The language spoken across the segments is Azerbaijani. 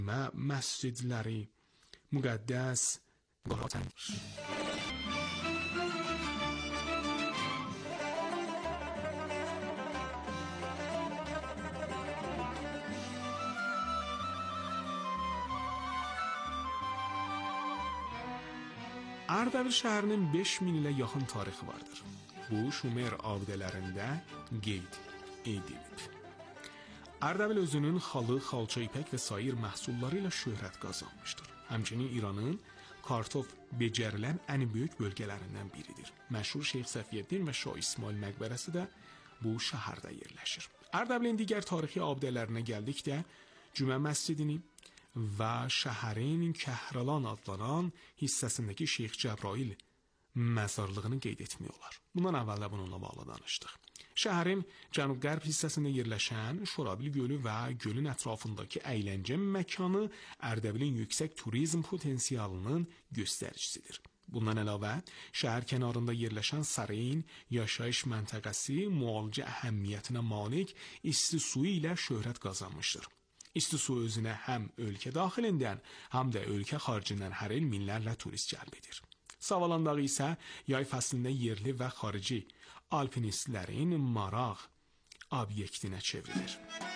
məscidləri, müqəddəs qalatandır. Ərdəbil şəhərinin 5000 ilə yaxın tarixi vardır. Bu, Şumer abidələrində qeyd edilib. Ərdəbil özünün xalı, xalça, ipək və sair məhsulları ilə şöhrət qazanmışdır. Həmçinin İranın kartof becərilən ən böyük bölgələrindən biridir. Məşhur Şeyx Səfiyyəddin və Şah İsmail məqbərəsi də bu şəhərdə yerləşir. Ərdəbilin digər tarixi abidələrinə gəldikdə Cümə məscidini və şəhərin Kəhralan adlanan hissəsindəki Şeyx Cəbrail məzarlığını qeyd etmək olar. Bundan əvvəl də bununla bağlı danışdıq. Şəhərin cənub-qərb hissəsində yerləşən Şorabil gölü və gölün ətrafındakı əyləncə məkanı Ərdəbilin yüksək turizm potensialının göstəricisidir. Bundan əlavə, şəhər kənarında yerləşən Sareyn yaşayış məntəqəsi müalicə əhəmiyyətinə malik isti suyu ilə şöhrət qazanmışdır. İsti su özünə həm ölkə daxilindən, həm də ölkə xaricindən hər il minlərlə turist cəlb edir. Savalan dağı isə yay fəslində yerli və xarici alpinistlərin maraq obyektinə çevrilir.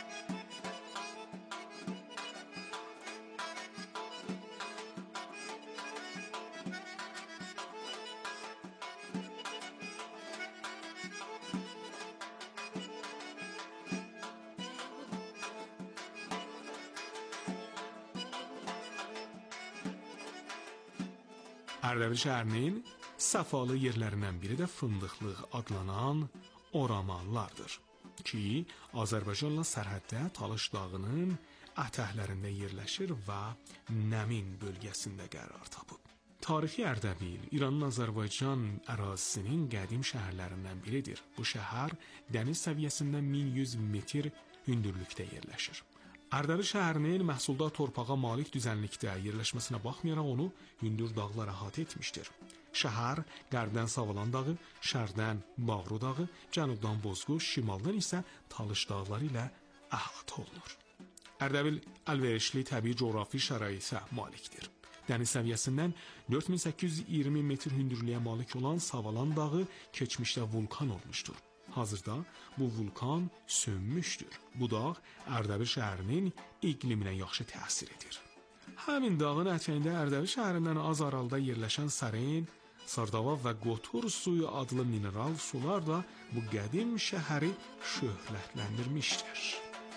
Ərdəbil şəhərinin səfalı yerlərindən biri də Fındıqlıq adlanan oramanlardır ki, Azərbaycanla sərhəddə Talış dağının ətəklərində yerləşir və Nəmin bölgəsində qərar tapıb. Tarixi Ərdəbil İranın Azərbaycan ərazisinin qədim şəhərlərindən biridir. Bu şəhər dəniz səviyyəsindən 1100 metr hündürlükdə yerləşir. Ərdəbil şəhərinin məhsuldar torpağa malik düzənlikdə yerləşməsinə baxmayaraq onu hündür dağlar əhatə etmişdir. Şəhər qərbdən Savalan dağı, şərqdən Bağru dağı, cənubdan Bozqoş, şimaldan isə Talış dağları ilə əhatə olunur. Ərdəbil əlverişli təbii coğrafi şəraitə malikdir. Dəniz səviyyəsindən 4820 metr hündürlüyə malik olan Savalan dağı keçmişdə vulkan olmuşdur. Hazırda bu vulkan sönmüşdür. Bu dağ Ərdəbil şəhərinin iqliminə yaxşı təsir edir. Həmin dağın ətəyində Ərdəbil şəhərindən az aralıda yerləşən Sareyn, Sardava və Qotur suyu adlı mineral sular da bu qədim şəhəri şöhrətləndirmişdir.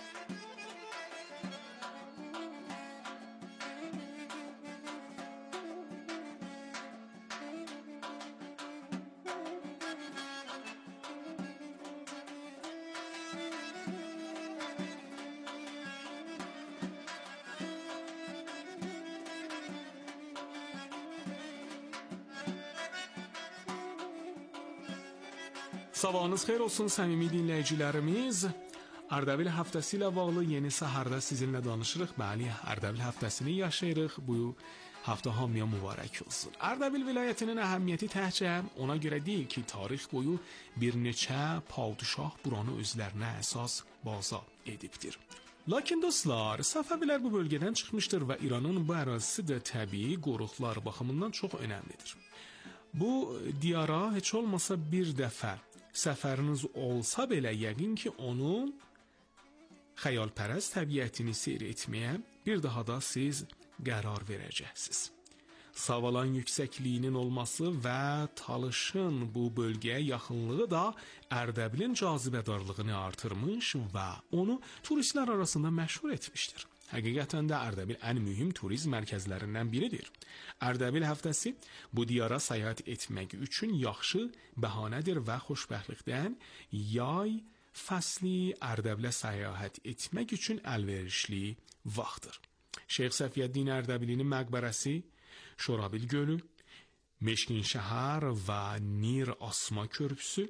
Sabahınız xeyir olsun səmimi dinləyicilərimiz. Ərdəbil həftəsi ilə bağlı yeni səhərdə sizinlə danışırıq. Bəli, Ərdəbil həftəsini yaşayırıq. Bu həftə hamıya mübarək olsun. Ərdəbil vilayətinin əhəmiyyəti təkcə ona görə deyil ki, tarix boyu bir neçə padişah buranı özlərinə əsas baza edibdir. Lakin dostlar, Səfəvilər bu bölgədən çıxmışdır və İranın bu ərazisi də təbii qoruqlar baxımından çox önəmlidir. Bu diyara heç olmasa bir dəfə səfəriniz olsa belə yəqin ki, onun xəyalpərəst təbiətini seyr etməyə bir daha da siz qərar verəcəksiniz. Savalan yüksəkliyinin olması və Talışın bu bölgəyə yaxınlığı da Ərdəbilin cazibədarlığını artırmış və onu turistlər arasında məşhur etmişdir. Həqiqətən də Ərdəbil ən mühüm turizm mərkəzlərindən biridir. Ərdəbil həftəsi bu diyara səyahət etmək üçün yaxşı bəhanədir və xoşbəxtlikdən yay fəsli Ərdəbilə səyahət etmək üçün əlverişli vaxtdır. Şeyx Səfiyyəddin Ərdəbilinin məqbərəsi, Şorabil gölü, Meşkin şəhər və Nir Asma körpüsü,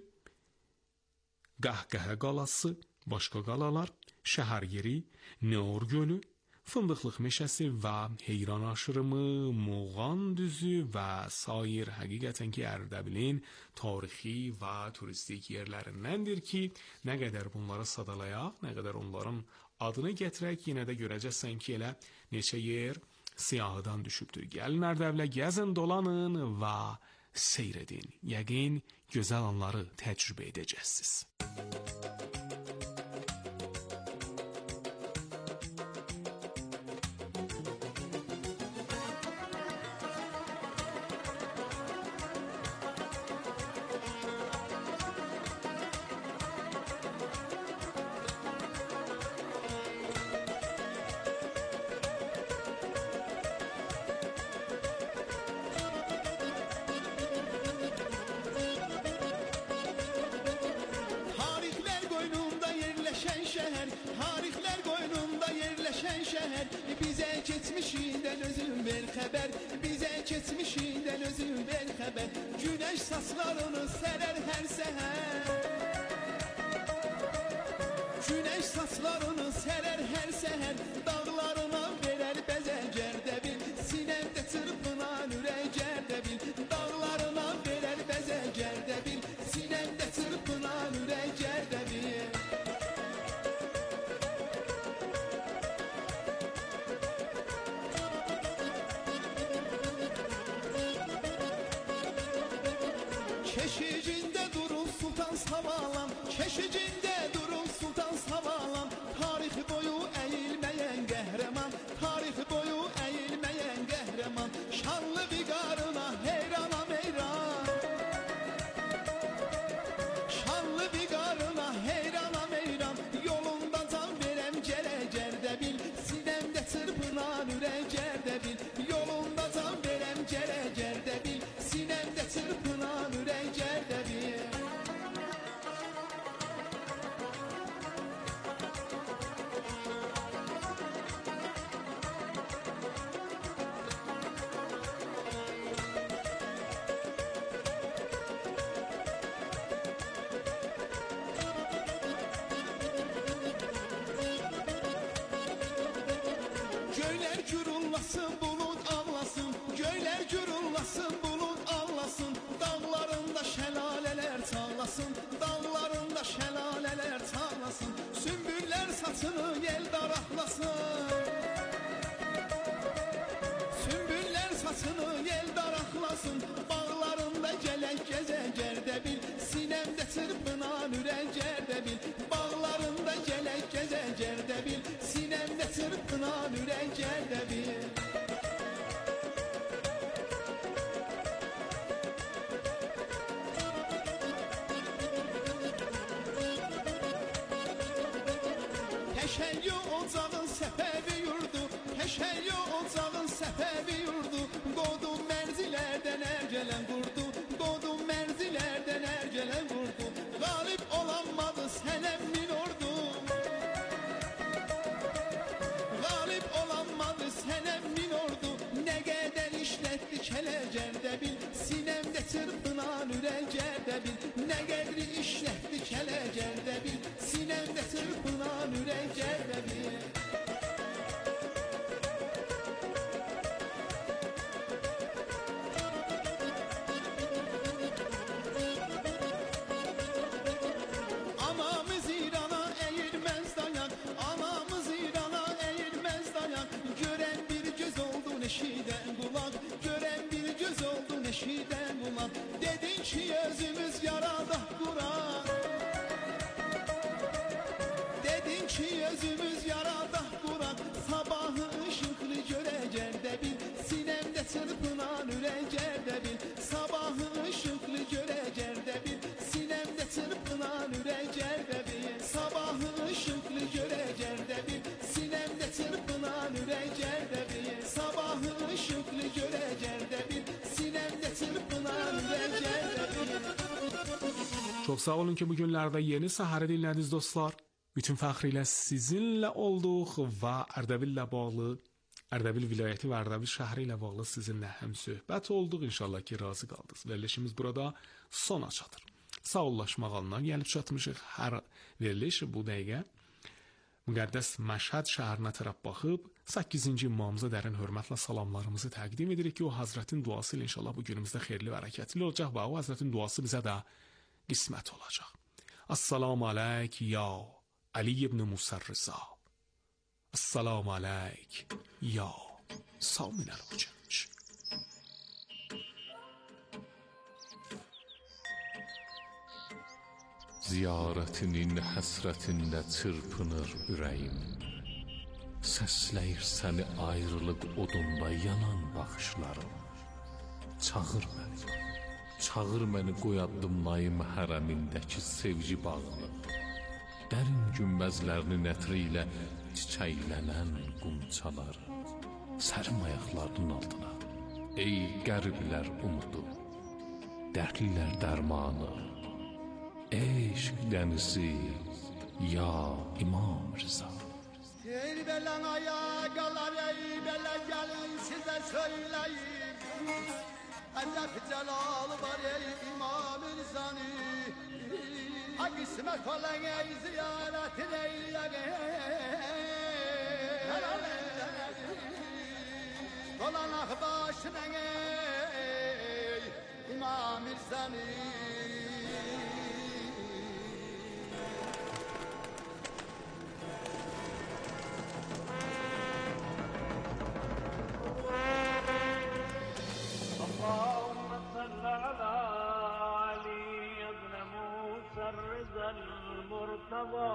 Qəhqəhə qalası, başqa qalalar, şəhər yeri, Neor gölü, Fındıqlıq meşəsi və Heyran aşırımı, Moğan düzü və sair həqiqətən ki, Ərdəbilin tarixi və turistik yerlərindəndir ki, nə qədər bunları sadalayaq, nə qədər onların adını gətirək, yenə də görəcəksən ki, elə neçə yer siyahıdan düşübdür. Gəlin Ərdəbilə gəzin, dolanın və seyr edin. Yəqin gözəl anları təcrübə edəcəksiniz. Bize geçmişinden özün ver haber, bize geçmişinden özün ver haber. Güneş saçlarını serer her seher, güneş saçlarını serer her seher. Dağlarına verer bezecer de bil, sinemde çırpınan ürecer de bil. Dağlarına verer bezecer de bil, sinemde çırpınan ürecer de bil. Keşicinde durur Sultan Savalan, keşicinde durur Sultan Savalan. Tarih boyu eğilmeyen qəhrəman, tarih boyu eğilmeyen qəhrəman. Şanlı viqarına heyranam heyran, şanlı viqarına heyranam heyran. Yolunda can verəm gələcər də bil, sinemde çırpınan ürəcər də bil. Yolunda can verəm gələcər də bil, sinemde çırpınan ürəcər də bil. Göyler gürullasın, bulut ağlasın, göyler gürullasın, bulut ağlasın. Dağlarında şelaleler çağlasın, dağlarında şelaleler çağlasın. Sümbüller saçını yel daraqlasın, sümbüller saçını yel daraqlasın. Bağlarında gələk gəzəcər də bil, sinemde çırpınan ürəcər də bil. Bağlarında gələk gəzəcər də bil, sinemde çırpınan ürəcər də bil. Təşəyyü ocağın səfəvi yurdu, təşəyyü ocağın səfəvi yurdu. Qodum mərzilərdən ərgələn qurdu, qodum mərzilərdən ərgələn qurdu. Qalib olanmadı sənəm min ordu, qalib olanmadı sənəm min ordu. Nə qədər işlətdi kələcər də bil, sinemdə çırpınan ürəcər də bil. Nə qədri işlətdi kələcər də bil, sinemdə çırpınan ürəcər də bil. Anamız İrana eğilmez dayan, anamız İrana eğilmez dayan. Gören bir göz oldu neşiden kulak, gören bir göz oldu neşiden kulak. Dedin ki özümüz yaradah Kur'an, dedin ki özümüz yaradah Kur'an. Sabahı ışıklı görəcər də bil, sinemde çırpınan ürəcər də bil. Sabahı ışıklı görəcər də bil, sinemde çırpınan ürəcər də bil. Sabahı ışıklı görəcər də bil, sinemde çırpınan ürəcər də bil. Sabahı ışıklı görəcər də bil, sinemde çırpınan ürəcər də bil. Çok sağ olun ki bugünlerde yeni Səhəri dinlədiniz dostlar. Bütün fəxri ilə sizinlə olduq və Ərdəbillə bağlı, Ərdəbil vilayəti və Ərdəbil şəhəri ilə bağlı sizinlə həm söhbət olduq. İnşallah ki razı qaldınız. Verilişimiz burada sona çatır. Sağollaşmaq anına gəlib çatmışıq. Hər veriliş bu dəqiqə müqəddəs Məşhəd şəhərinə tərəf baxıb 8-ci imamımıza dərin hörmətlə salamlarımızı təqdim edirik ki, o Həzrətin duası ilə inşallah bu günümüzdə xeyirli və hərəkətli olacaq və o Həzrətin duası bizə də qismət olacaq. Assalamu aleyk ya Ali ibn Musa Rıza. السلام علیک یا Samin Al-Hocanj. Ziyarətinin həsrətində çırpınır ürəyim. Səsləyir səni ayrılıq odunda yanan baxışlarım. Çağır məni qoy addımlayım hərəmindəki sevgi bağını. Dərin günbəzlərinin ətri ilə çiçəklənən qumçaları. Sərim ayaqlarının altına. Ey qəriblər umudu, dərdlilər dərmanı. Eşq dənizi, ya İmam Rıza. Ey belen ayakalar, ey bele gelin size söyleyeyim. Acep celalı var ey İmam Rıza'nı. Kısmet olan ey ziyaret eyleyeyim. Dolanak başına ey İmam Rıza'nı. اللهم صل على علي بن موسى الرضا المرتضى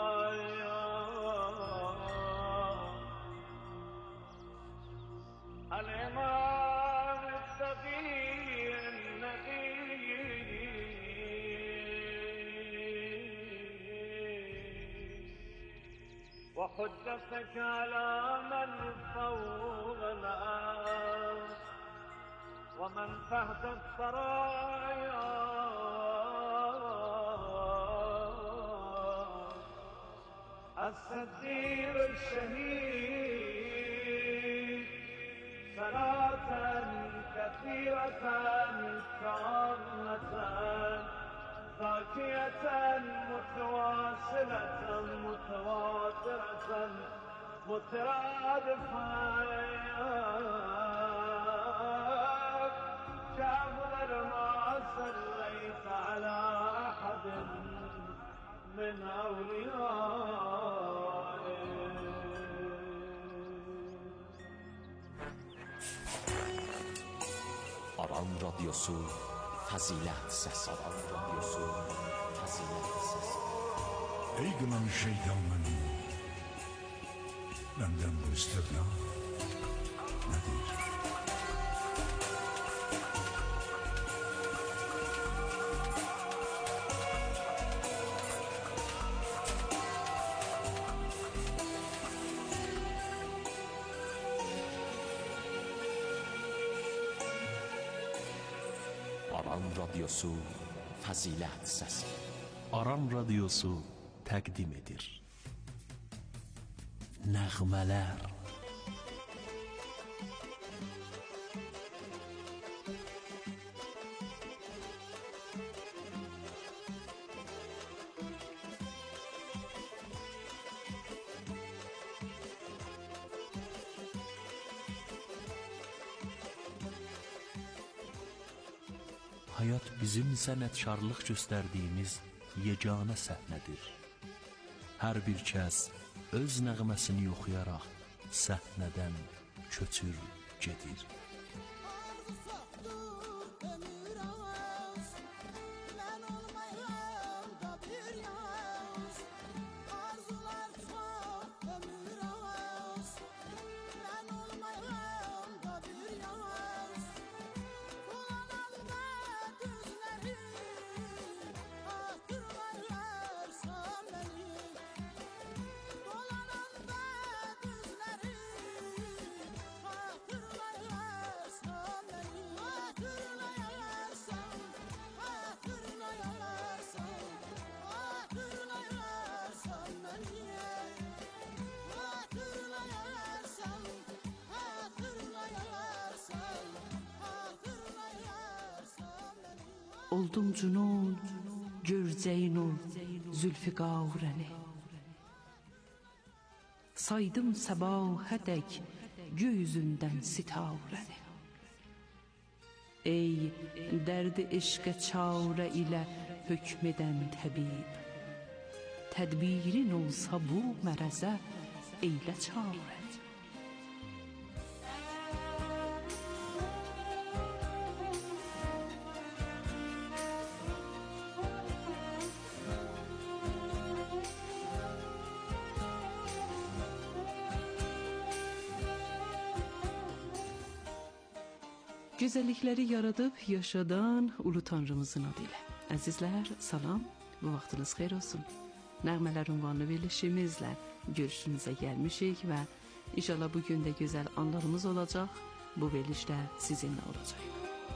الإمام التقي النبي وحجتك على من فوق الأرض ومن تحت الثرايا الصديق الشهيد صلاة كثيرة كاملة زاكية متواصلة متواترة مترادفة كأفضل ما صليت على أحد من أوليائك. Aran Radyosu Fəzilət Səsi. Aran Radyosu Fəzilət Səsi. Ey qınan şeytanın, məndən bu istəqna nədir? Aran Radyosu Fəzilət Səsi. Aran Radyosu təqdim edir. Nəğmələr. Hayat bizim sənətkarlıq göstərdiyimiz yeganə səhnədir. Hər bir kəs öz nəğməsini oxuyaraq səhnədən köçür gedir. Oldum cunun, görcəyin ol, Zülfiqarəni. Saydım səbahədək göy-üzündən sitarəni. Ey dərdi eşqə çarə ilə hökmedən təbib, tədbirin olsa bu mərəzə eylə çarət. Güzellikləri yaradıb yaşadan Ulu Tanrımızın adı ilə. Əzizlər, salam, bu vaxtınız xeyir olsun. Nəğmələr ünvanlı verilişimizlə görüşünüzə gəlmişik və inşallah bugün də gözəl anlarımız olacaq. Bu verilişdə sizinlə olacaq.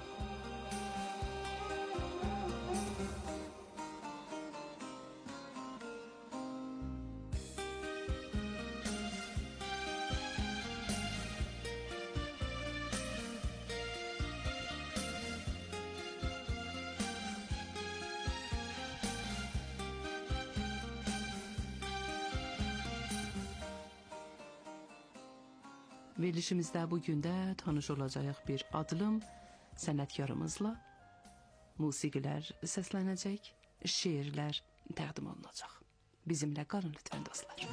Verilişimizdə bugün də tanış olacağıq bir adlım sənətkarımızla. Musiqilər səslənəcək, şeirlər təqdim olunacaq. Bizimlə qalın lütfən dostlar.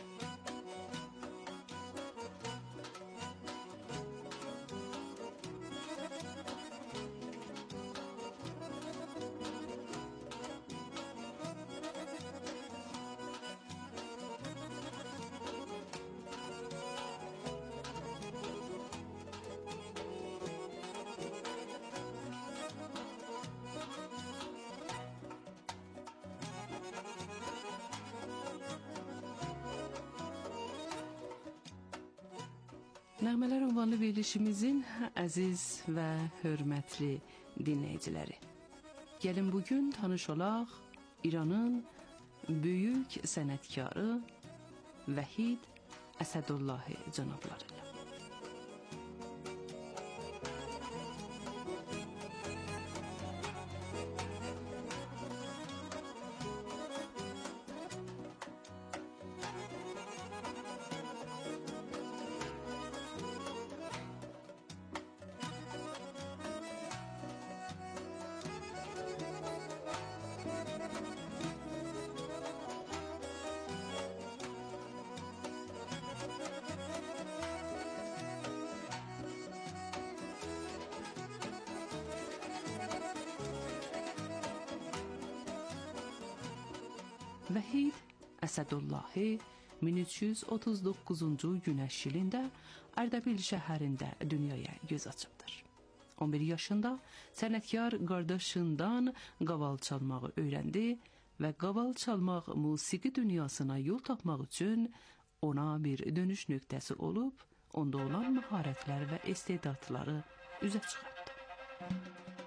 Nəğmələr ünvanlı verilişimizin əziz və hörmətli dinləyiciləri. Gəlin bugün tanış olaq İranın böyük sənətkarı Vahid Əsədullahi cənabları ilə. Vahid Əsədullahi 1339-cu günəş ilində Ərdəbil şəhərində dünyaya göz açıbdır. 11 yaşında sənətkar qardaşından qaval çalmağı öyrəndi və qaval çalmaq musiqi dünyasına yol tapmaq üçün ona bir dönüş nöqtəsi olub, onda olan məharətlər və istedadları üzə çıxartdı.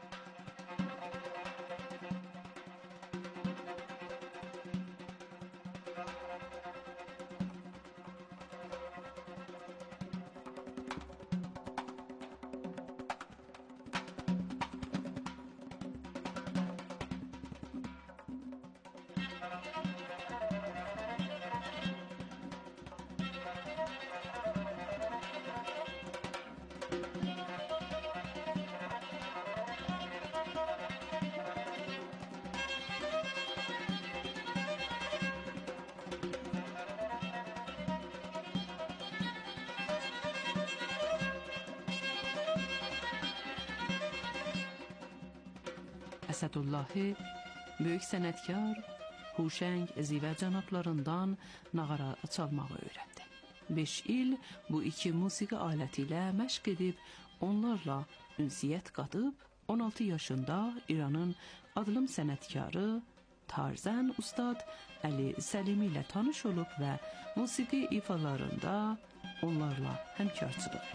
Əsədullahi böyük sənətkar, huşəng zivə cənablarından nağara çalmağı öyrəndi. 5 il bu iki musiqi aləti ilə məşq edib, onlarla ünsiyyət qadıb, 16 yaşında İranın adlım sənətkarı Tarzən Ustad Əli Səlimi ilə tanış olub və musiqi ifalarında onlarla həmkarçılıq etdi.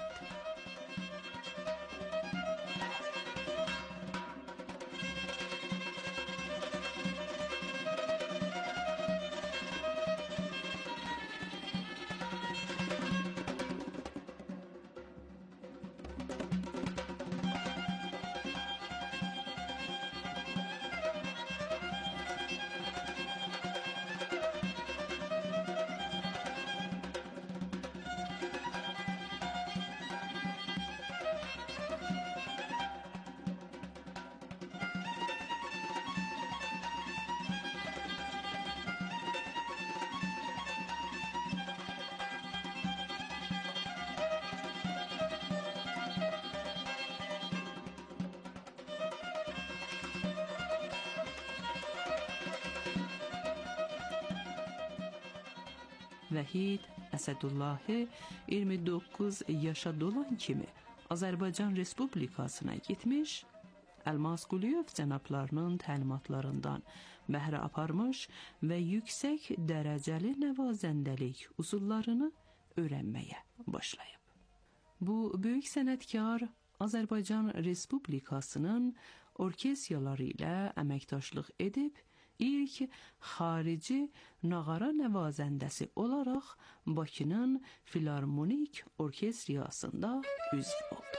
Vəhid Əsədullahi 29 yaşa dolan kimi Azərbaycan Respublikasına getmiş, Elmas Quliyev cənablarının təlimatlarından bəhrə aparmış və yüksək dərəcəli nəvazəndəlik usullarını öyrənməyə başlayıb. Bu böyük sənətkar Azərbaycan Respublikasının orkestraları ilə əməkdaşlıq edib, ilk xarici nağara nəvazəndəsi olaraq Bakının Filarmonik Orkestriyasında üzv oldu.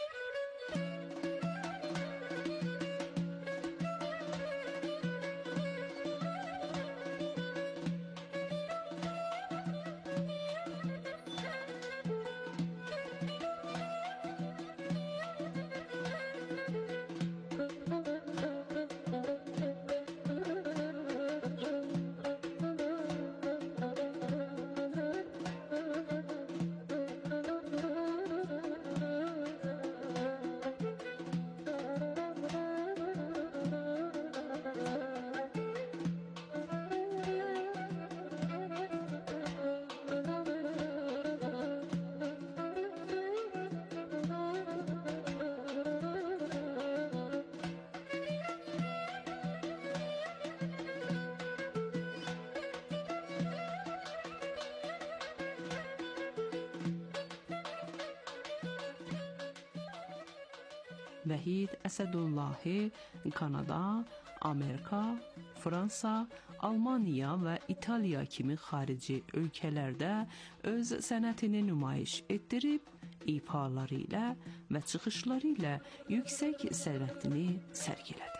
Vəhid Əsədullahi Kanada, Amerika, Fransa, Almaniya və İtaliya kimi xarici ölkələrdə öz sənətini nümayiş etdirib, ifaları ilə və çıxışları ilə yüksək sənətini sərgilədi.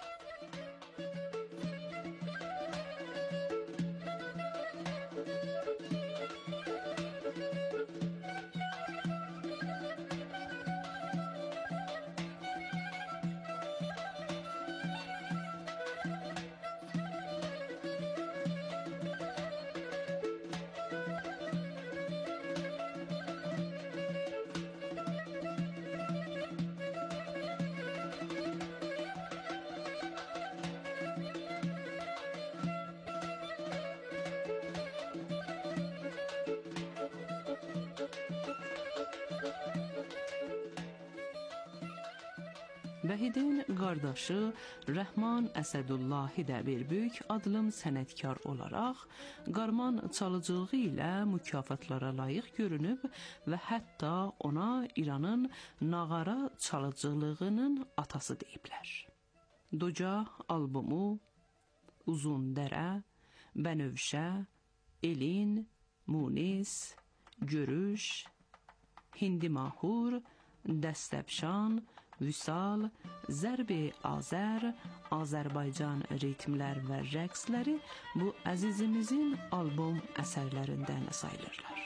Vəhidin qardaşı Rəhman Əsədullahi də bir böyük adlım sənətkar olaraq qarman çalıcılığı ilə mükafatlara layiq görünüb və hətta ona İranın nağara çalıcılığının atası deyiblər. Doca albomu, Uzun Dərə, Bənövşə, Elin, Munis, Görüş, Hindi Mahur, Dəstəbşan, Vüsal, Zərb-i Azər, Azərbaycan ritmlər və rəqsləri bu əzizimizin albom əsərlərindən sayılırlar.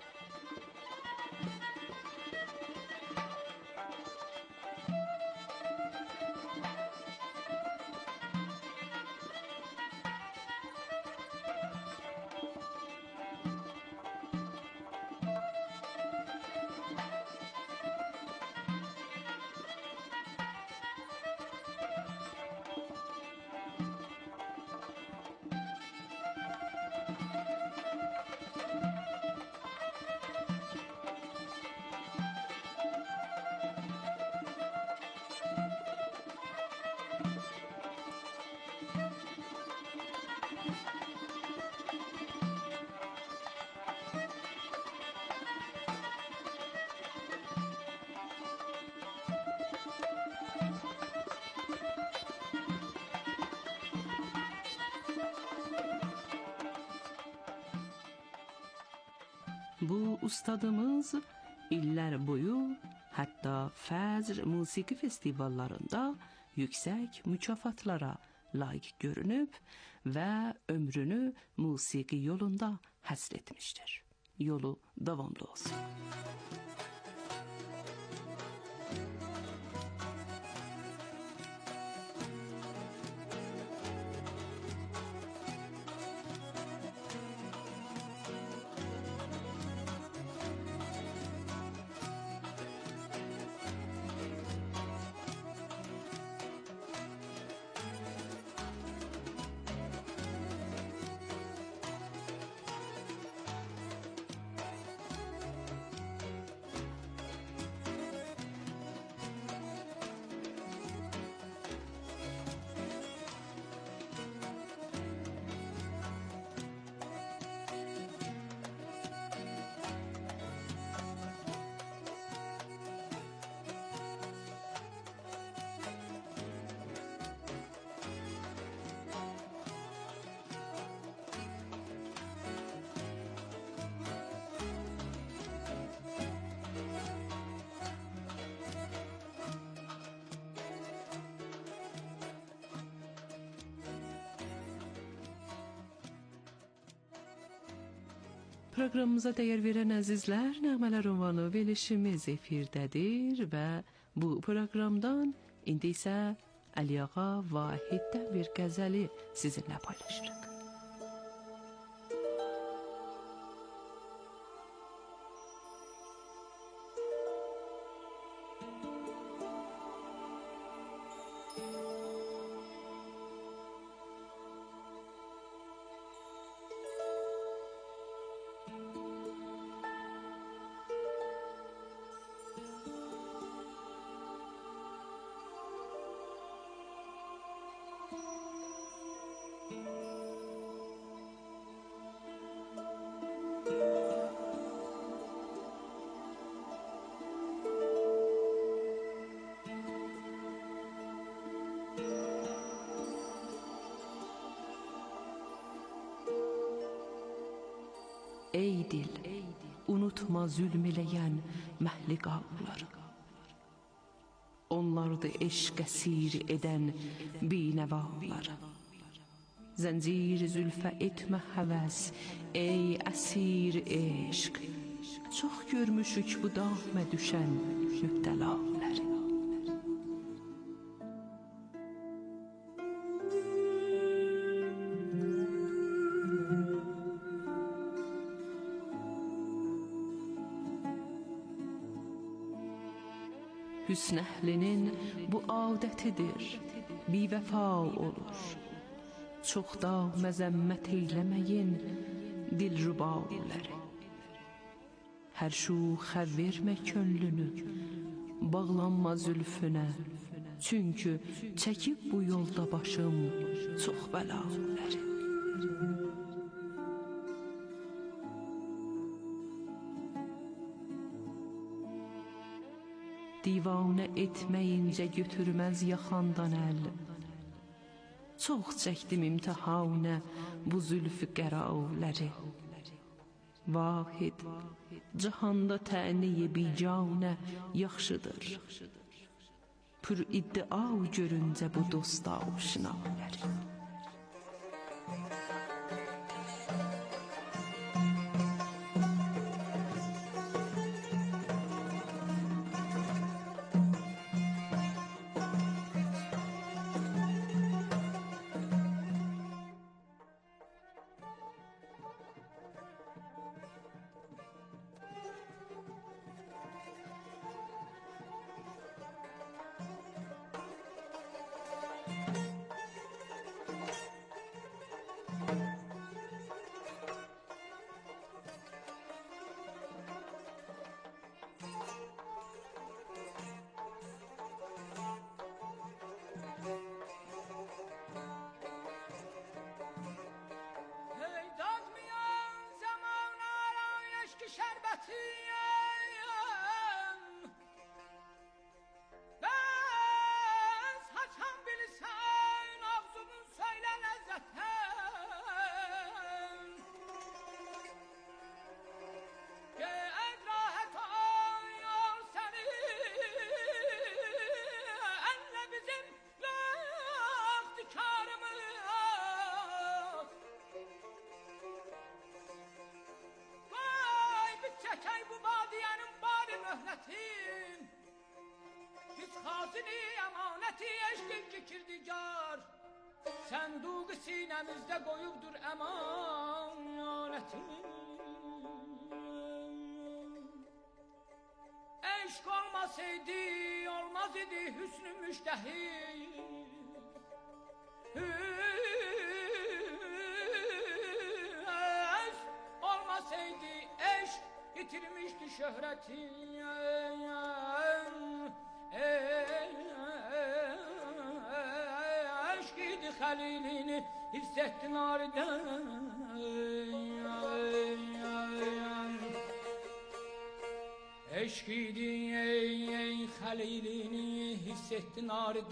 Bu ustadımız illər boyu hətta Fəcr musiqi festivallarında yüksək mükafatlara layiq görünüb və ömrünü musiqi yolunda həsr etmişdir. Yolu davamlı olsun. Proqramımıza dəyər verən əzizlər, Nəğmələr ünvanı verilişimiz efirdədir və bu proqramdan indi isə Əliağa Vahiddən bir qəzəli sizinlə paylaşırıq. Ey dil, unutma zülm eləyən məhlik ağları. Onlardır eşq əsir edən binəvaları. Zəncir zülfə etmə həvəs, ey əsir eşq. Çox görmüşük bu dağmə düşən mübtəlaları. Hüsn əhlinin bu adətidir, bivəfa olur. Çox da məzəmmət eyləməyin dilrubaları. Hər şuxə vermə könlünü, bağlanma zülfünə. Çünki çəkib bu yolda başım çox bəlaları. Divanə etməyincə götürməz yaxandan əl. Çox çəkdim imtihanə bu zülfü qəravləri. Vahid, cahanda təniyi bicanə yaxşıdır. Pür iddia görüncə bu dosta aşinaları. Sənduq sinəmizdə qoyubdur əmanətin. Eşq olmasaydı, olmaz idi hüsnü müştəhi. Olmasaydı eşq itirmişdi şöhrətin. Xəlilini hiss etdin aridən. Eşq idi ey xəlilini hiss etdin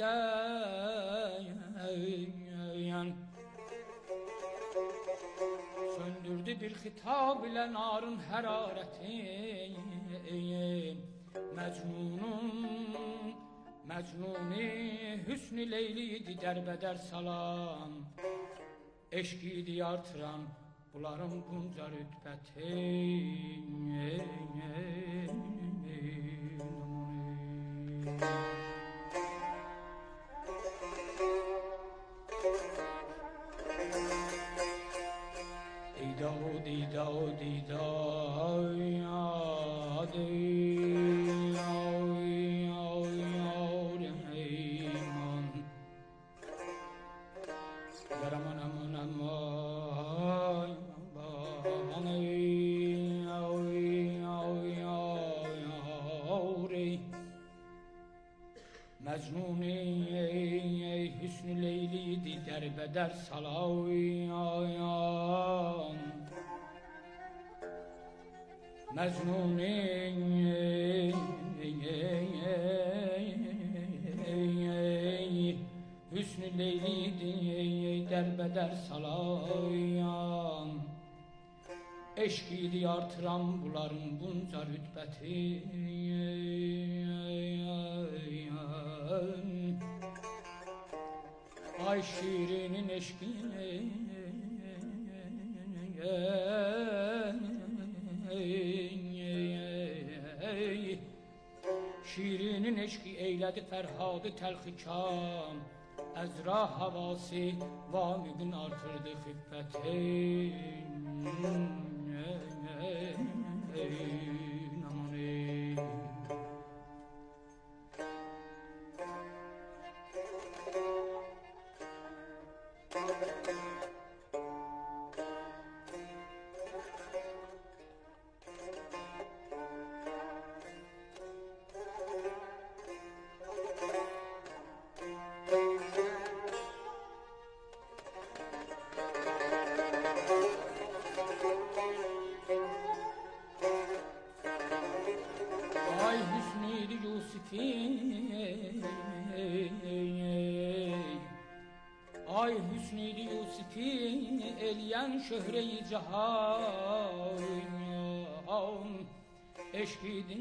aridən. Söndürdü bir xitab ilə narın hərarətin. Məcnuni hüsn-i Leyli idi dərbədər salan. Eşq idi artıran bu Bunların bunca rütbəti Mecnun ey hüsnü leyliydi derbeder salayan Mecnun ey hüsnü leyliydi derbeder salayan Eşkiydi artıran bunların bunca rütbəti Ay şiirinin eşkine Şiirinin eşki eylədi Fərhadı təlxikam Əzra havası vamüqün artırdı xiffəti Ay hüsnü-i Yusuf'i Ay hüsnü-i Yusuf'i Eliyen şöhre-i cihan Eşkidin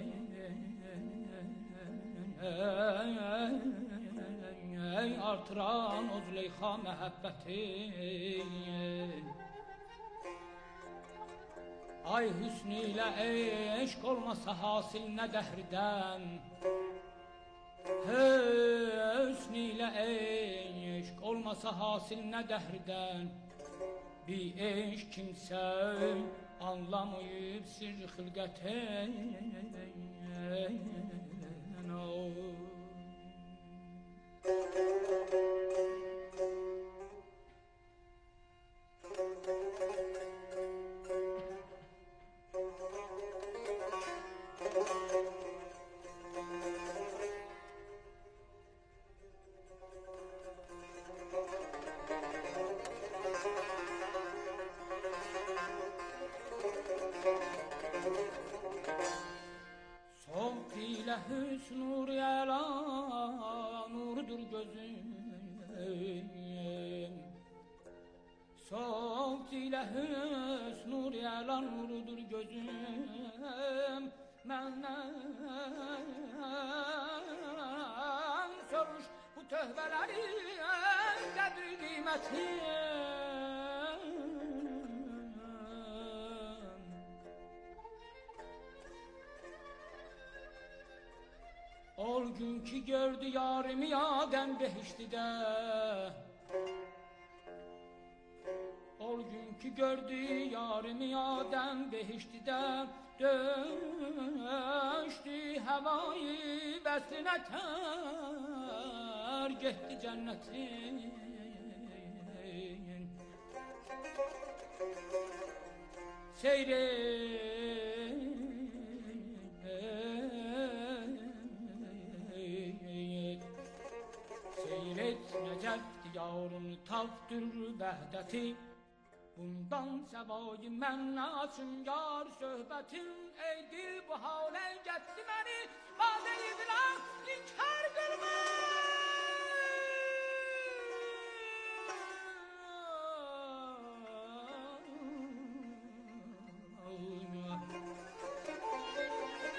Artıran o Züleyxa mehabbeti Ay hüsnüyle eşk olmasa hasil ne dehrden Hüsnüyle eşk olmasa hasil ne dehrden Bir eşk kimse anlamayıp sirri hılgeten Soğuk ile hüsnur yalan nurdur gözüm Soğuk ile hüsnur yalan nurdur gözüm Menden soruş bu töhbeleri Kadri kıymeti Ol gün ki gördü yarimi yadem behiştide Ol gün ki gördü yarimi yadem behiştide Döştü havayı besline tergehti cennetin Seyret Seyret necep diyarın taftır vehdeti Bundan sevayı mən açım yar söhbətin Ey dil bu halə getdi məni Vadeyidilər inkar qılma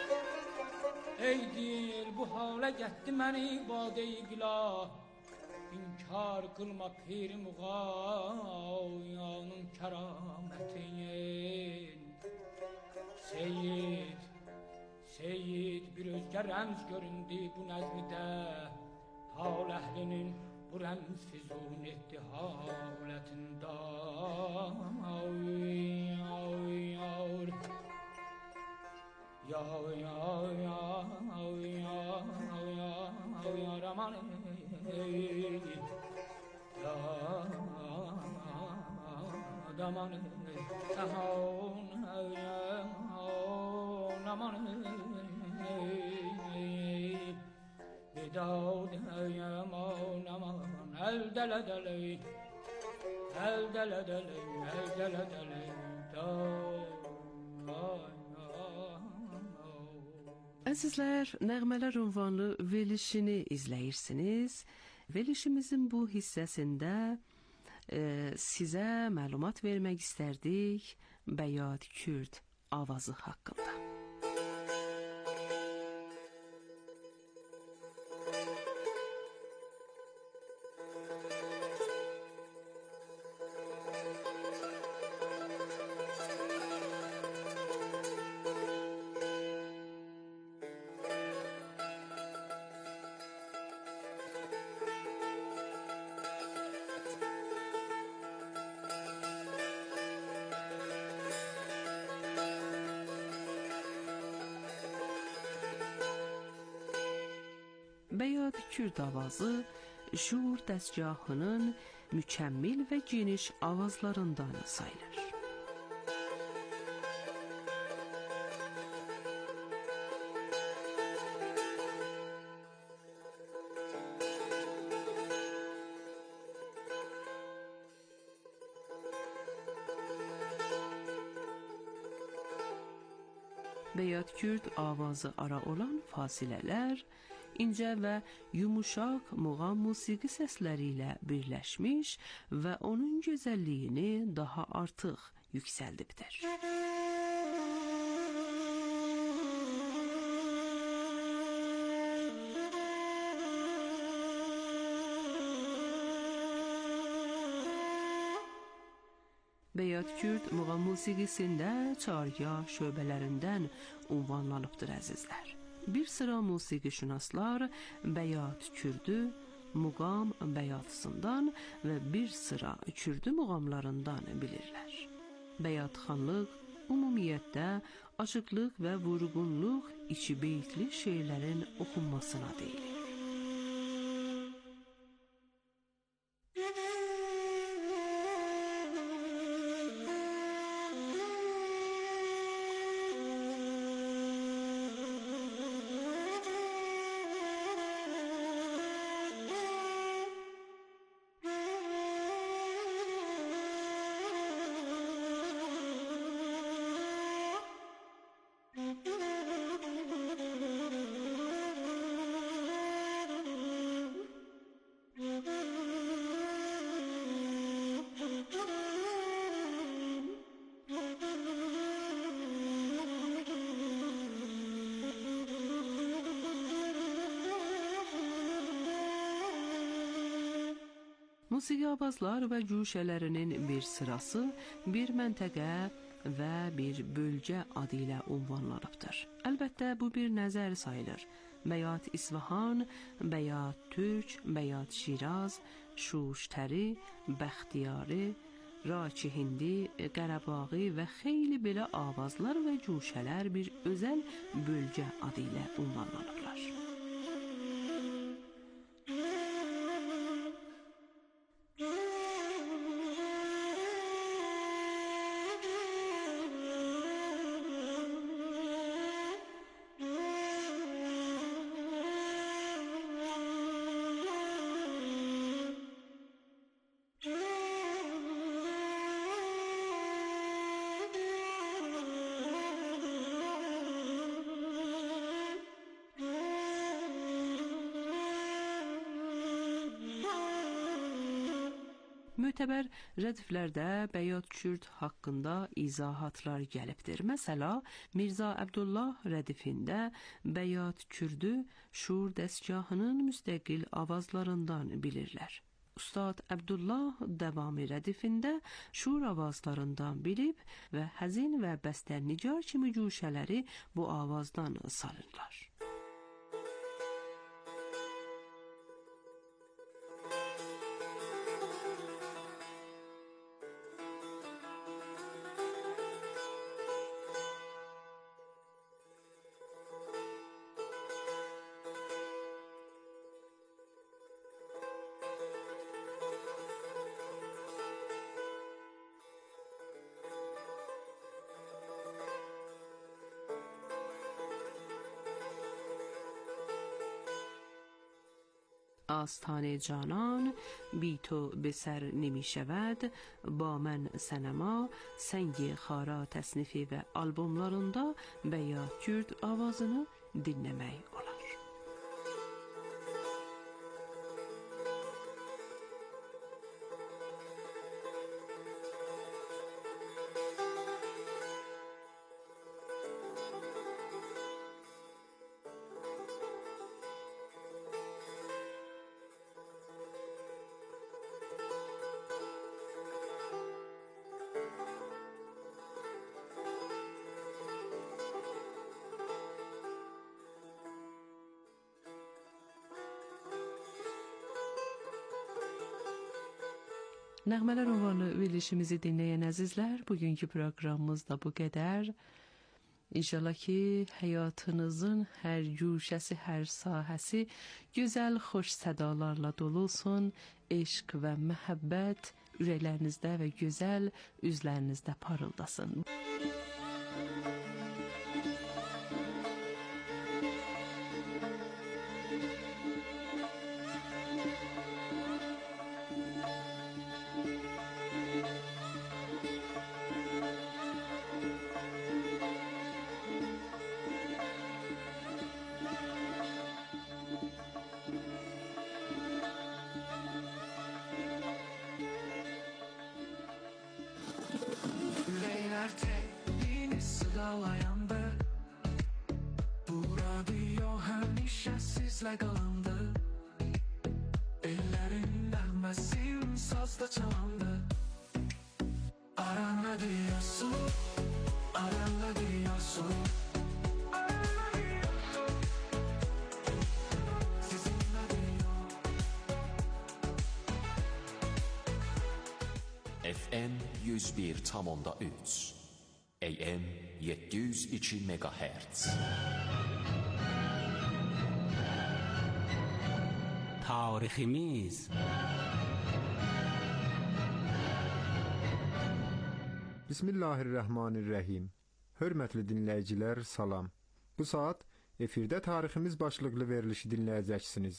Ey dil bu halə getdi məni Vadeyidilər İnkar qılma pir muğayanın kəramətin. Seyyid bir özgə rəmz göründü bu nəzmidə. Hal əhlinin bu rəmz füzun etdi halətində. Raman daman naman Daud yaman naman el dele dele Əzizlər, Nəğmələr ünvanlı verilişini izləyirsiniz. Verilişimizin bu hissəsində sizə məlumat vermək istərdik Bəyad Kürd avazı haqqında. Bəyad Kürd avazı şuur dəstgahının mükəmmel və geniş avazlarından sayılır. Bəyad Kürd avazı ara olan fasilələr incə və yumuşaq muğam musiqi səsləri ilə birləşmiş və onun gözəlliyini daha artıq yüksəldibdir. Bəyad Kürd muğam musiqisində çarya şöbələrindən ünvanlanıbdır əzizlər. Bir sıra musiqişünaslar Bəyad Kürdü muğam bəyatsından və bir sıra Kürdü muğamlarından bilirlər. Bəyatxanlıq ümumiyyətdə açıqlıq və vurğunluq içi beytli şeirlərin oxunmasına deyilir. Musiqi avazlar və güşələrinin bir sırası bir məntəqə və bir bölgə adı ilə ünvanlanıbdır. Əlbəttə bu bir nəzər sayılır. Bəyad İsfahan, Bəyad Türk, Bəyad Şiraz, Şuştəri, Bəxtiyari, Raki Hindi, Qərəbağı və xeyli belə avazlar və güşələr bir özəl bölgə adı ilə ünvanlanırlar. Mötəbər rədiflərdə Bəyat Kürd haqqında izahatlar gəlibdir. Məsəla, Mirzə Əbdullah rədifində Bəyat Kürdü şur dəstgahının müstəqil avazlarından bilirlər. Ustad Əbdullah davamı rədifində şur avazlarından bilib və həzin və bəstənicar kimi cuşələri bu avazdan salırlar. آستان جانان بی تو به سر نمی شود با من سینما سنگ خارا تصنیفی və albomlarında Bəyat Kürd avazını dinləmək olar. Nəğmələr ünvanlı verilişimizi dinləyən əzizlər, bugünkü proqramımız da bu qədər. İnşallah ki, həyatınızın hər güşəsi, hər sahəsi gözəl, xoş sədalarla dolu olsun. Eşq və məhəbbət ürəklərinizdə və gözəl üzlərinizdə parıldasın. Beni sıralayandı. Bu radyo həmişə sizlə qalındı. Ellərin nəğməsin sazda çalandı. Aran radyosu, Aran radyosu. FM 101.3 AM 702 MHz Tariximiz. Bismillahirrahmanirrahim. Hörmətli dinləyicilər, salam. Bu saat efirdə tariximiz başlıqlı verilişi dinləyəcəksiniz.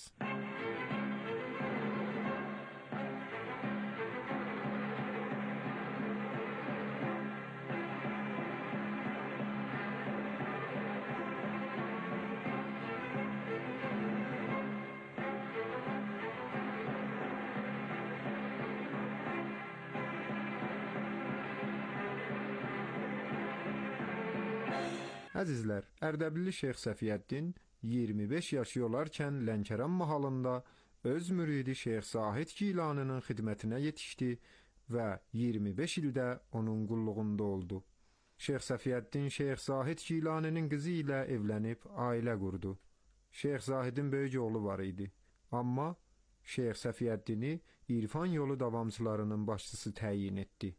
Əzizlər, Ərdəbilli Şeyx Səfiyyəddin 25 yaşı olarkən Lənkəran mahalında öz müridi Şeyx Zahid Gilaninin xidmətinə yetişdi və 25 ildə onun qulluğunda oldu. Şeyx Səfiyyəddin Şeyx Zahid Gilaninin qızı ilə evlənib ailə qurdu. Şeyx Zahidin böyük oğlu var idi. Amma Şeyx Səfiyyəddini İrfan yolu davamçılarının başçısı təyin etdi.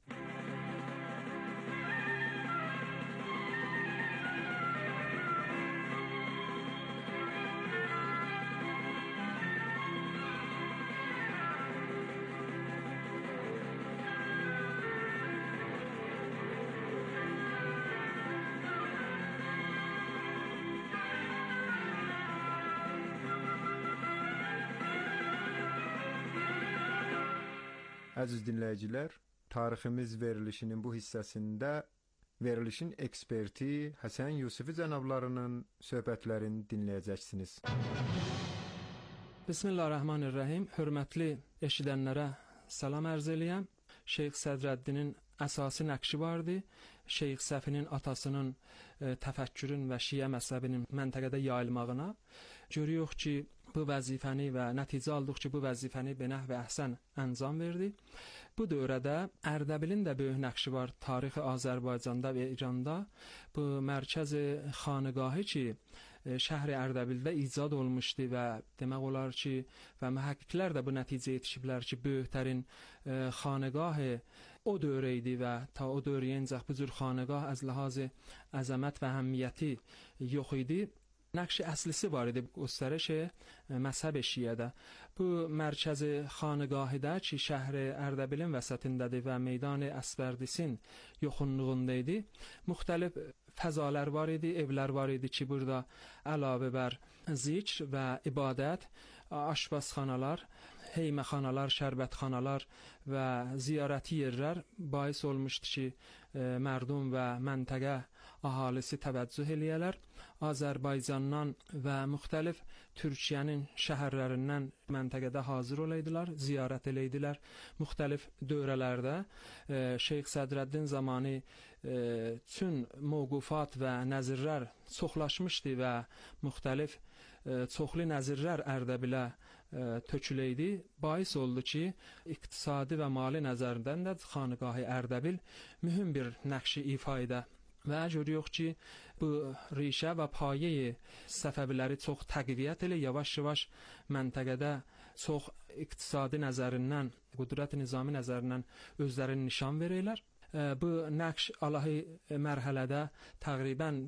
Əziz dinləyicilər, tariximiz verilişinin bu hissəsində verilişin eksperti Həsən Yusifi cənablarının söhbətlərini dinləyəcəksiniz. Bismillahirrahmanirrahim. Hörmətli eşidənlərə salam arz eləyəm. Şeyx Sədrəddinin əsası nəqşi vardı. Şeyx Səfinin atasının təfəkkürün və Şiə məzhəbinin məntəqədə yayılmağına görüyoruz ki, bu vəzifəni və nəticə aldıq ki, bu vəzifəni benəh və əhsən əncam verdi. Bu dövrədə Ərdəbilin də böyük nəqşi var tarixi Azərbaycanda və İranda. Bu mərkəz xanəgahı ki, şəhər Ərdəbildə icad olmuşdu və demək olar ki, və mühəqqqiqlər də bu nəticəyə yetişiblər ki, böyüklərin xanəgahı o dövrə idi və ta o dövrəyincə bu cür xanəgah az ləhazı əzəmət və əhəmiyyəti yox idi. Nəqşi əslisi var idi göstəriş məzhəb şiədə. Bu mərkəzi xanəgahıda ki, şəhər Ərdəbilin vəsətindədir və meydan Əsvərdisin yaxınlığında idi. Müxtəlif fəzalar var idi, evlər var idi ki, burada əlavə bər zikr və ibadət, aşpazxanalar, heyməxanalar, şərbətxanalar və ziyarəti yerlər bais olmuşdu ki, mərdum və məntəqə ahalisi təvəccüh eləyələr. Azərbaycandan və müxtəlif Türkiyənin şəhərlərindən məntəqədə hazır olaydılar, ziyarət eləydilər. Müxtəlif dövrələrdə Şeyx Sədrəddin zamanı üçün mövqufat və nəzirlər çoxlaşmışdı və müxtəlif çoxlu nəzirlər Ərdəbilə töküləydi. Bais oldu ki, iqtisadi və mali nəzərdən də xanəgahı Ərdəbil mühüm bir nəqşi ifa edə və görüyoruz ki, bu rişə və payeyi Səfəviləri çox təqviyyət elə yavaş-yavaş məntəqədə çox iqtisadi nəzərindən, qüdrət nizami nəzərindən özlərini nişan verirlər. Bu nəqş alahi mərhələdə təqribən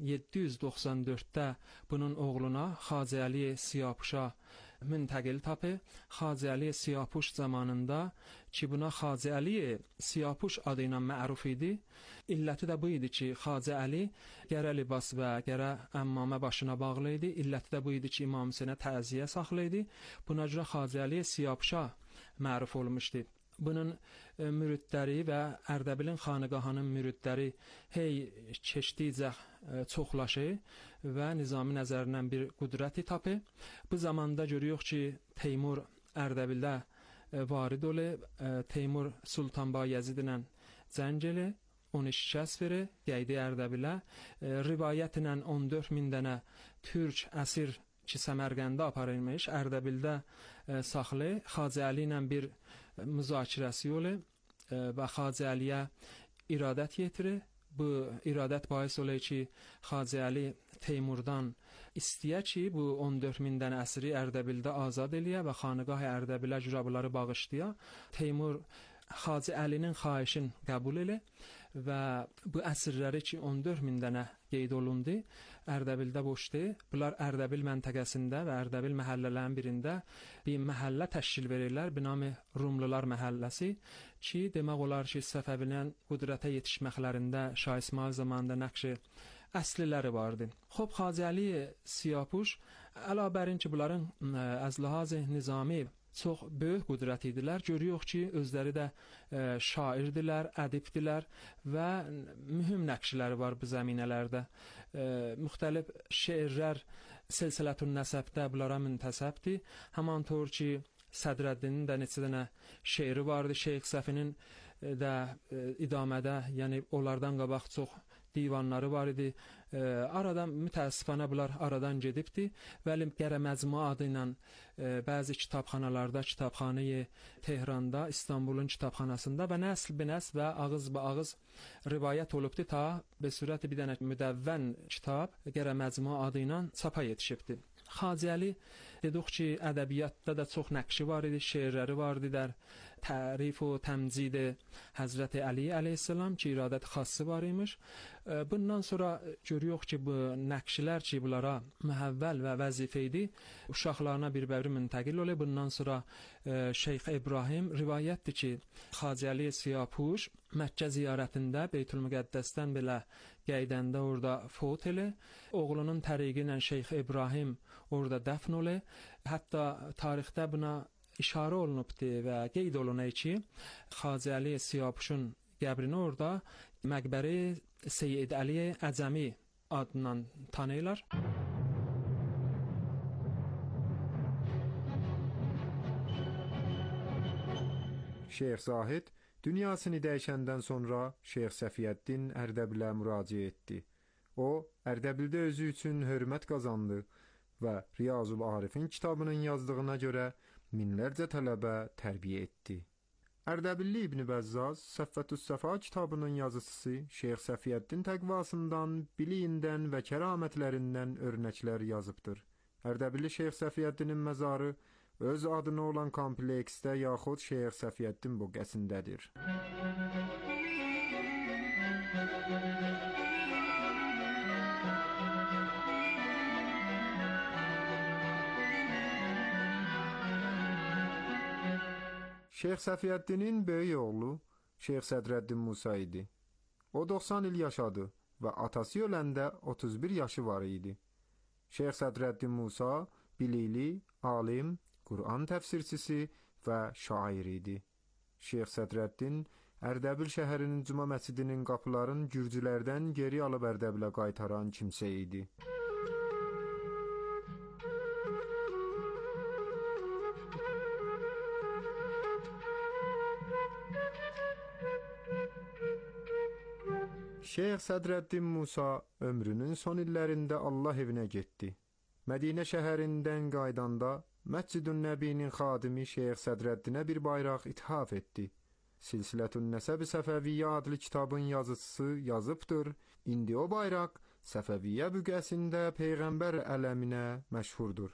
794-də bunun oğluna Xacə Əli Siyapuşa müntəqil tapı. Xacə Əli Siyapuş zamanında ki, buna Xacə Əli Siyapuş adı ilə məruf idi. İlləti də bu idi ki, Xacə Əli gərə libas və gərə əmmamə başına bağlı idi. İlləti də bu idi ki, İmam Hüseynə təziyə saxlı idi. Buna görə Xacə Əli Siyapuşa məruf olmuşdu. Bunun müridləri və Ərdəbilin xanəgahının müridləri hey keçdikcə çoxlaşı və nizami nəzərindən bir qüdrəti tapı. Bu zamanda görüyoruz ki, Teymur Ərdəbildə varid ola, Teymur Sultan Bayezid ilə cəng elə, onu şikəst verir, gəldi Ərdəbilə. Rivayət ilə 14.000 dənə türk əsir ki, Səmərqəndə aparılmış, Ərdəbildə saxlı, Xacə Əli ilə bir müzakirəsi olur və Xacə Əliyə iradət yetirir. Bu iradət bais olur ki, Xacə Əli Teymurdan istəyə ki, bu 14.000 dənə əsiri Ərdəbildə azad eləyə və xanəgah Ərdəbilə görə bunları bağışlaya. Teymur Xacə Əlinin xahişini qəbul elə və bu əsirləri ki, 14.000 dənə qeyd olundu, Ərdəbildə boşdur. Bunlar Ərdəbil məntəqəsində və Ərdəbil məhəllələrinin birində bir məhəllə təşkil verirlər, binamı Rumlular məhəlləsi ki, demək olar ki, Səfəvinin qüdrətə yetişməklərində Şah İsmail zamanında nəqşi əsliləri vardı. Xob, Xacə Əli Siyapuş əlavə bərin ki, bunların az ləhazı nizami çox böyük qüdrət idilər. Görüyoruz ki, özləri də şairdirlər, ədibdirlər və mühüm nəqşləri var bu zəminələrdə. Müxtəlif şeirlər Silsilətün Nəsəbdə bunlara müntəsəbdir. Həmantor ki, Sədrəddinin də neçə dənə şeiri vardı. Şeyx Səfinin də idamədə, yəni onlardan qabaq çox divanları var idi. Aradan mütəəssifənə bunlar aradan gedibdi. Vəli Qərə Məcmua adı ilə bəzi kitabxanalarda, Kitabxanə-i Tehranda, İstanbulun kitabxanasında və nəsl-binəsl və ağız-ba-ağız rivayət olubdu ta be surəti bir dənə müdəvvən kitab Qərə Məcmua adı ilə çapa yetişibdi. Xacə Əli dedik ki, ədəbiyyatda da çox nəqşi var idi, şeirləri var idi der tərif və təmcid Həzrəti Əli əleyhissalam ki, iradət xası var imiş. Bundan sonra görüyoruz ki, bu nəqşilər ki, bunlara mühəvvəl və vəzifə idi, uşaqlarına bir-bəri müntəqil olur. Bundan sonra Şeyx İbrahim rivayətdir ki, Xacə Əli Siyapuş Məkkə ziyarətində Beytülmüqəddəsdən belə gəydəndə orada fot elə. Oğlunun təriqi ilə Şeyx İbrahim orada dəfn olur. Hətta tarixdə buna işarə olunubdur və qeyd olunur ki, Xacə Əli Siyapuşun qəbrini orada məqbəri Seyyid Əli Əcəmi adından tanıyırlar. Şeyx Zahid dünyasını dəyişəndən sonra Şeyx Səfiyyəddin Ərdəbilə müraciət etdi. O, Ərdəbildə özü üçün hörmət qazandı və Riyazul Arifin kitabının yazdığına görə minlərcə tələbə tərbiyə etdi. Ərdəbilli İbn Bəzzaz Səffətüs Səfa kitabının yazıcısı Şeyx Səfiyyəddin təqvasından, biliyindən və kəramətlərindən örnəklər yazıbdır. Ərdəbilli Şeyx Səfiyyəddinin məzarı öz adına olan kompleksdə yaxud Şeyx Səfiyyəddin bölgəsindədir. Şeyx Səfiyyəddinin böyük oğlu Şeyx Sədrəddin Musa idi. O 90 il yaşadı və atası öləndə 31 yaşı var idi. Şeyx Sədrəddin Musa bilikli, alim, Quran təfsirçisi və şair idi. Şeyx Sədrəddin Ərdəbil şəhərinin Cuma məscidinin qapılarını gürcülərdən geri alıb Ərdəbilə qaytaran kimsə idi. Şeyx Sədrəddin Musa ömrünün son illərində Allah evinə getdi. Mədinə şəhərindən qaydanda Məscid-ün Nəbinin xadimi Şeyx Sədrəddinə bir bayraq ithaf etdi. Silsilətün Nəsəb-i Səfəviyyə adlı kitabın yazıcısı yazıbdır. İndi o bayraq Səfəviyyə büqəsində Peyğəmbər ələminə məşhurdur.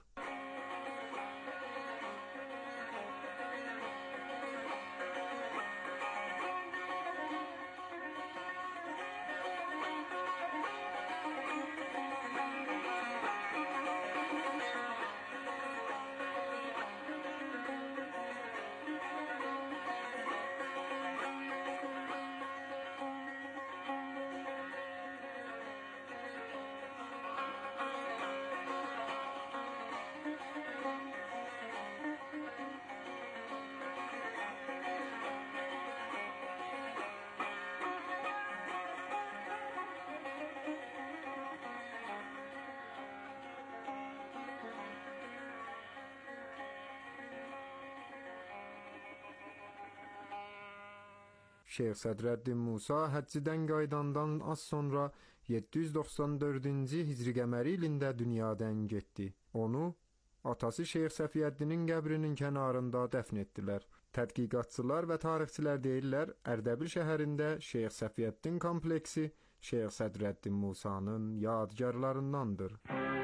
Şeyx Sədrəddin Musa həccidən qaydandan az sonra 794-cü Hicri qəməri ilində dünyadan getdi. Onu atası Şeyx Səfiyyəddinin qəbrinin kənarında dəfn etdilər. Tədqiqatçılar və tarixçilər deyirlər, Ərdəbil şəhərində Şeyx Səfiyyəddin kompleksi Şeyx Sədrəddin Musanın yadigarlarındandır.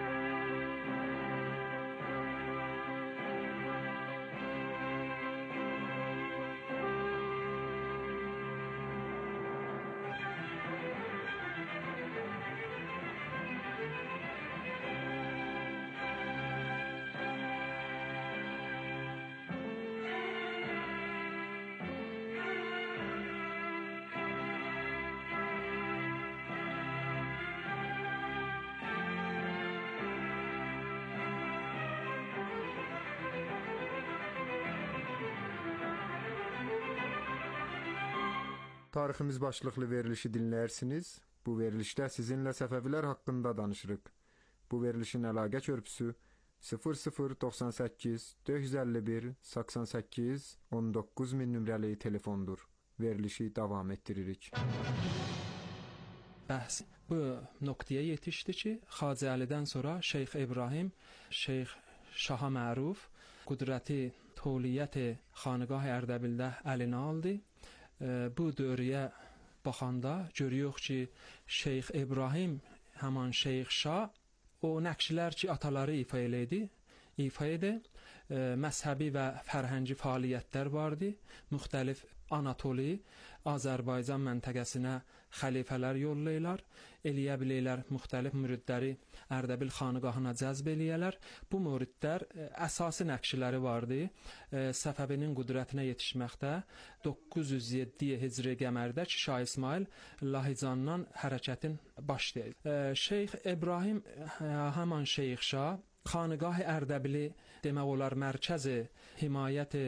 Tariximiz başlıqlı verilişi dinləyirsiniz. Bu verilişdə sizinlə Səfəvilər haqqında danışırıq. Bu verilişin əlaqə körpüsü 0098 451 88 19 min nömrəli telefondur. Verilişi davam etdiririk. Bəhs bu nöqtəyə yetişdi ki, Xacə Əlidən sonra Şeyx İbrahim, Şeyx Şaha Məruf qüdrəti tövliyyəti xanqah Ərdəbildə əlinə aldı. Bu dövrəyə baxanda görürük ki, Şeyx İbrahim həman Şeyx Şah o nəqşlər ki, ataları ifa edir, məzhəbi və fərhəngi fəaliyyətlər vardı. Müxtəlif Anatoli, Azərbaycan məntəqəsinə xəlifələr yollayırlar, eləyə bilirlər müxtəlif müridləri Ərdəbil xanqahına cəzb eləyərlər. Bu müridlər əsası nəqşləri vardı. Səfəvinin qüdrətinə yetişməkdə 907 Hicri qəmərdə ki, Şah İsmail Lahicandan hərəkətin başlayır. Şeyx İbrahim həman Şeyx Şah xanqah Ərdəbili demək olar mərkəzi himayət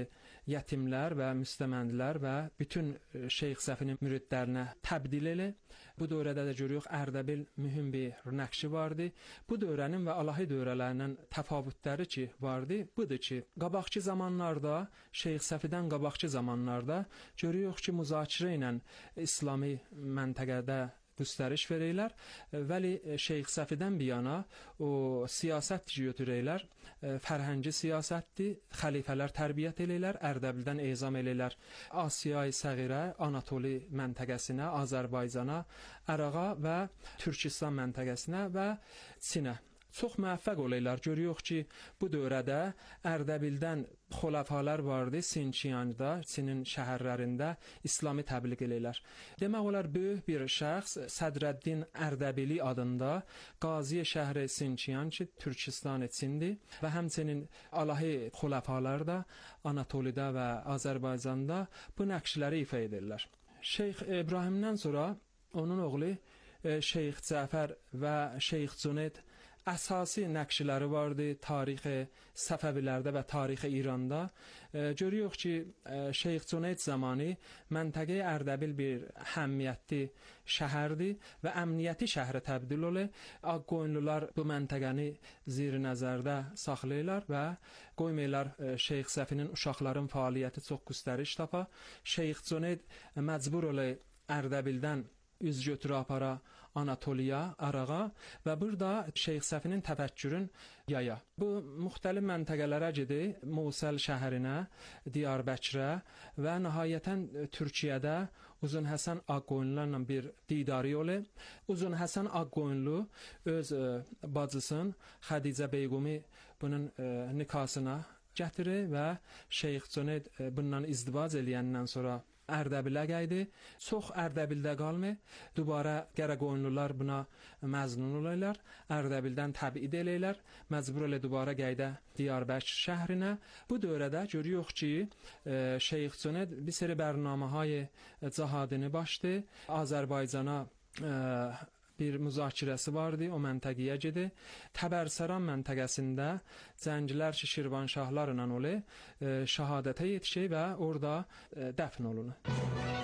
yetimlər və müstəməndilər və bütün Şeyx Səfinin müridlərinə təbdil elə. Bu dövrədə də görürük Ərdəbil mühüm bir nəqşi vardı. Bu dövrənin və alahi dövrələrinin təfavütləri ki vardı, budur ki, qabaqçı zamanlarda, Şeyx Səfidən qabaqçı zamanlarda görürük ki, müzakirə ilə İslami məntəqədə göstəriş verirlər. Vəli Şeyx Səfidən bir yana o siyasət götürürlər, fərhəngi siyasətdir, xəlifələr tərbiyyət eləyirlər, Ərdəbildən ezam eləyirlər Asiyayı Səğirə, Anatoli məntəqəsinə, Azərbaycana, Əraqa və Türkistan məntəqəsinə və Çinə. Çox müvəffəq olaylar. Görürük ki, bu dövrədə Ərdəbildən xulafalar vardı, Sinçiyanda, Çinin şəhərlərində İslami təbliğ eləyirlər. Demək olar, böyük bir şəxs Sədrəddin Ərdəbili adında Qaziyə şəhəri Sinçiyan ki, Türkistan Çindir və həmçinin alahi xulafalar da Anatolidə və Azərbaycanda bu nəqşləri ifa edirlər. Şeyx İbrahimdən sonra onun oğlu Şeyx Cəfər və Şeyx Cüneyd əsasi nəqşləri vardı tarixi Səfəvilərdə və tarixi İranda. Görürük ki, Şeyx Cüneyd zamanı məntəqə Ərdəbil bir həmmiyyətli şəhərdir və əmniyyəti şəhərə təbdil olur. Ağqoyunlular bu məntəqəni zir nəzərdə saxlayırlar və qoymayırlar Şeyx Səfinin uşaqların fəaliyyəti çox göstəriş tapa. Şeyx Cüneyd məcbur olur Ərdəbildən üz götürə apara Anatoliya, Arağa və burada Şeyx Səfinin təfəkkürün yaya. Bu müxtəlif məntəqələrə gedir, Musəl şəhərinə, Diyarbəkirə və nəhayətən Türkiyədə Uzun Həsən Ağqoyunlularla bir didarı olur. Uzun Həsən Ağqoyunlu öz bacısının Xədicə Beygumi bunun nikasına gətirir və Şeyx Cüneyd bundan izdivac eləyəndən sonra Ərdəbilə gəldi. Çox Ərdəbildə qalmır. Dubara Qaraqoyunlular buna məzlun olurlar. Ərdəbildən təbid eləyirlər. Məcbur elə dubara gəldə Diyarbəkir şəhərinə. Bu dövrədə görürük ki, Şeyx Cüneyd bir seri bərnaməhay cihadını başdı. Azərbaycana bir müzakirəsi vardı, o məntəqəyə gedir. Təbərsəran məntəqəsində cənglər ki, Şirvanşahlarla olur, şəhadətə yetişir və orada dəfn olunur.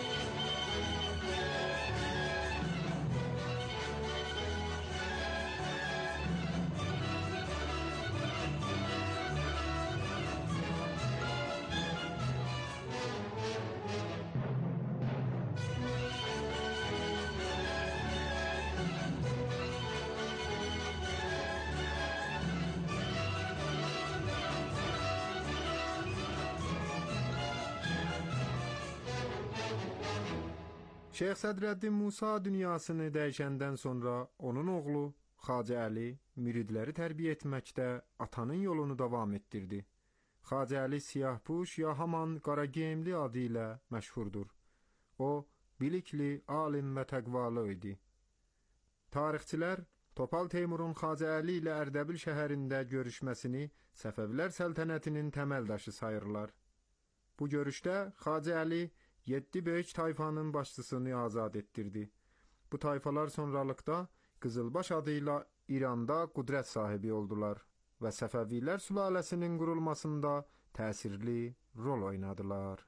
Şeyx Sədrəddin Musa dünyasını dəyişəndən sonra onun oğlu Xacə Əli müridləri tərbiyə etməkdə atanın yolunu davam etdirdi. Xacə Əli Siyahpuş ya haman Qarageyimli adı ilə məşhurdur. O, bilikli, alim və təqvalı idi. Tarixçilər Topal Teymurun Xacə Əli ilə Ərdəbil şəhərində görüşməsini Səfəvilər səltənətinin təməldaşı sayırlar. Bu görüşdə Xacə Əli 7 böyük tayfanın başçısını azad etdirdi. Bu tayfalar sonralıqda Qızılbaş adıyla İranda qüdrət sahibi oldular və Səfəvilər sülaləsinin qurulmasında təsirli rol oynadılar.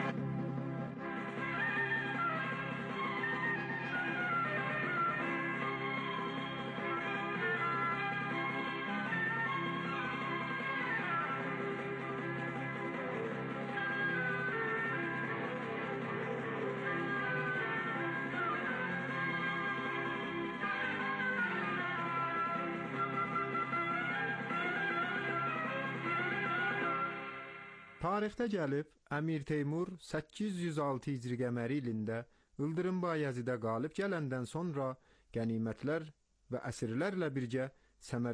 Tarixdə gəlib, Əmir Teymur 806 Hicri qəməri ilində İldırım Bayəzidə qalib gələndən sonra qənimətlər və əsirlərlə birgə Səmərqəndə